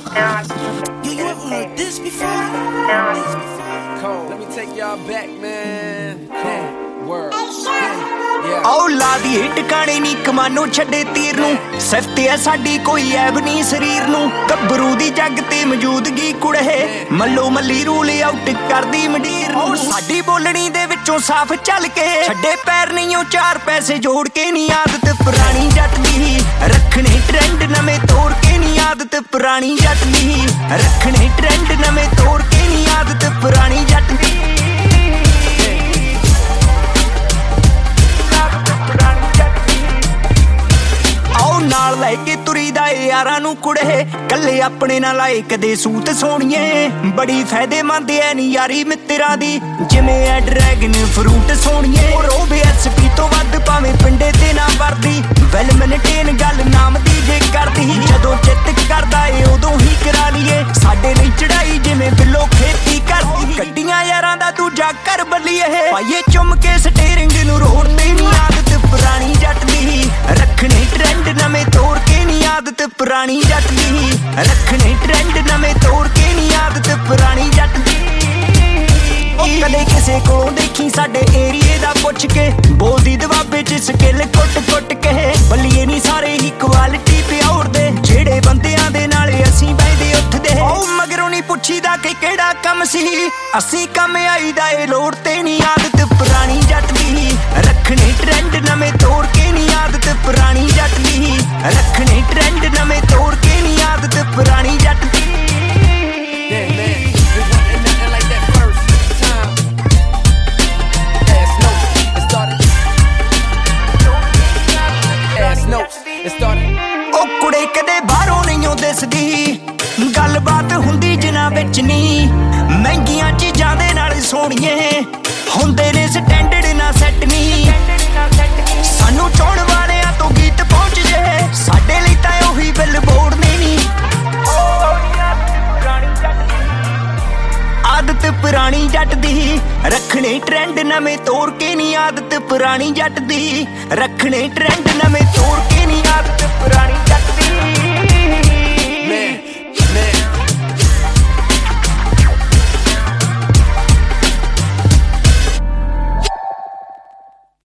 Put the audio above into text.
You ever heard this before? Cold. Let me take y'all back, man. Word. ਆਓ ਲਾ ਦੀਏ ਟਿਕਾਣੇ ਨੀ ਕਮਾਨੋ ਛੱਡੇ ਤੀਰ ਨੂੰ ਸਿਫਤ ਐ ਸਾਡੀ ਕੋਈ ਐਬ ਨੀ ਸਰੀਰ ਨੂੰ ਗੱਭਰੂ ਦੀ ਜੱਗ ਤੇ ਮੌਜੂਦਗੀ ਕੁੜੇ ਮੱਲੋ ਮੱਲੀ ਰੂਲ ਆਊਟ ਕਰਦੀ ਮੰਡੀਰ ਨੂੰ ਸਾਡੀ ਬੋਲਣੀ ਦੇ ਵਿੱਚੋਂ ਸਾਫ਼ ਚੱਲ ਕੇ ਛੱਡੇ ਪੈਰ ਨਹੀਂ ਉਹ ਚਾਰ ਪੈਸੇ ਜੋੜ ਕੇ ਨੀ ਆਦਤ ਪੁਰਾਣੀ ਜੱਟ ਦੀ ਰੱਖਣੇ ਟ੍ਰੈਂਡ ਨਵੇਂ ਤੋੜ ਕੇ ਨੀ ਆਦਤ ਪੁਰਾਣੀ ਜੱਟ ਦੀ ਰੱਖਣੇ ਟ੍ਰੈਂਡ ਨਵੇਂ ਤੋੜ ਕੇ ਨੀ ਆਦਤ ਪੁਰਾਣੀ ਜੱਟ ਦੀ ਨਾਲ ਲੈ ਕੇ ਤੁਰੀਦਾ ਏ ਯਾਰਾਂ ਨੂੰ ਕੁੜੇ ਕੱਲੇ ਆਪਣੇ ਨਾਲ ਲਾਏ ਕਦੇ ਸੂਤ ਸੋਣੀਏ ਬੜੀ ਫਾਇਦੇਮੰਦ ਐ ਨੀ ਯਾਰੀ ਮਿੱਤਰਾਂ ਦੀ ਜਿਵੇਂ ਐ ਡਰੈਗਨ ਫਰੂਟ ਸੋਣੀਏ ਰੋਵੇ ਐਸਪੀ ਤੋਂ ਵੱਧ ਭਾਵੇਂ ਪਿੰਡੇ ਤੇ ਨਾ ਵਰਦੀ ਵੈਲ ਮੈਨਟੇਨ ਗੱਲ ਨਾਮ ਦੀ ਜੇ ਕਰਦੀ ਜਦੋਂ ਚਿੱਤ ਕਰਦਾ ਏ ਉਦੋਂ ਹੀ ਕਰਾ ਲਈਏ ਸਾਡੇ ਲਈ ਚੜਾਈ ਜਿਵੇਂ ਬਿੱਲੋ ਖੇਤੀ ਕਰਦੀ ਗੱਡੀਆਂ ਯਾਰਾਂ ਦਾ ਦੂਜਾ ਕਰ ਬੱਲੀਏ ਪਾਈਏ ਚੁੰਮ ਕੇ ਸਟੀਅਰਿੰਗ ਨੂੰ ਰੋਡ ਤੇ ਨੀ ਆਦਤ ਪੁਰਾਣੀ ਜੱਟ ਦੀ ਰੱਖਣੇ ਟ੍ਰੈਂਡ ਨਵੇਂ ਤੋੜ ਕੇ ਨੀ ਆਦਤ ਪੁਰਾਣੀ ਜੱਟ ਦੀ ਰੱਖਣੇ ਟ੍ਰੈਂਡ ਨਵੇਂ ਤੋੜ ਕੇ ਨੀ ਆਦਤ ਪੁਰਾਣੀ ਜੱਟ ਦੀ ਕਦੇ ਕਿਸੇ ਕੋਲੋਂ ਦੇਖੀ ਸਾਡੇ ਏਰੀਏ ਦਾ ਪੁੱਛ ਕੇ ਬੋਲਦੀ ਦਵਾਬੇ ਚ ਸਕਿੱਲ ਕੁੱਟ ਕੇ ਬੱਲੀਏ ਨੀ ਸਾਰੇ ਹੀ ਕੁਆਲਿਟੀ ਪਿਓਰ ਦੇ ਜਿਹੜੇ ਬੰਦਿਆਂ ਦੇ ਨਾਲ ਅਸੀਂ ਬੈਠਦੇ ਉੱਠਦੇ ਉਹ ਮਗਰੋਂ ਨੀ ਪੁੱਛੀਦਾ ਕਿ ਕਿਹੜਾ ਕੰਮ ਸੀ ਅਸੀਂ ਕੰਮ ਆਈਦਾ ਏ ਲੋੜ ਤੇ ਨੀ ਆਦਤ ਪੁਰਾਣੀ ਜੱਟ ਦੀ ਰੱਖਣੇ ਟ੍ਰੈਂਡ ਨਵੇਂ ਤੋੜ ਕੇ ਨੀ ਆਦਤ ਪੁਰਾਣੀ ਜੱਟ ਦੀ ਰੱਖਣੇ ਟ੍ਰੈਂਡ ਨਵੇਂ ਤੋੜ ਕੇ ਨੀ ਆਦਤ ਪੁਰਾਣੀ ਜੱਟ ਦੀ ਉਹ ਕੁੜੇ ਕਦੇ ਬਾਹਰੋਂ ਨਹੀਂ ਦਿਸਦੀ ਗੱਲਬਾਤ ਹੁੰਦੀ ਜਿਨ੍ਹਾਂ ਵਿੱਚ ਨੀ ਮਹਿੰਗੀਆਂ ਚੀਜ਼ਾਂ ਦੇ ਨਾਲ ਸੋਹਣੀਏ ਹੁੰਦੇ ਨੇ ਸਟੈਂਡਰਡ ਨਾ ਸੈੱਟ ਨੀ ਸਾਨੂੰ ਚਾਹੁਣ ਵਾਲਿਆਂ ਤੋਂ ਗੀਤ ਪਹੁੰਚ ਜੇ ਸਾਡੇ ਲਈ ਤਾਂ ਉਹੀ ਬਿਲਬੋਰਡ ਨੇ ਨੀ ਆਦਤ ਪੁਰਾਣੀ ਜੱਟ ਦੀ ਰੱਖਣੇ ਟ੍ਰੈਂਡ ਨਵੇਂ ਤੋੜ ਕੇ ਨੀ ਆਦਤ ਪੁਰਾਣੀ ਜੱਟ ਦੀ ਰੱਖਣੇ ਟ੍ਰੈਂਡ ਨਵੇਂ ਤੋੜ ਕੇ ਨੀ ਆਦਤ ਪੁਰਾਣੀ ਜੱਟ ਦੀ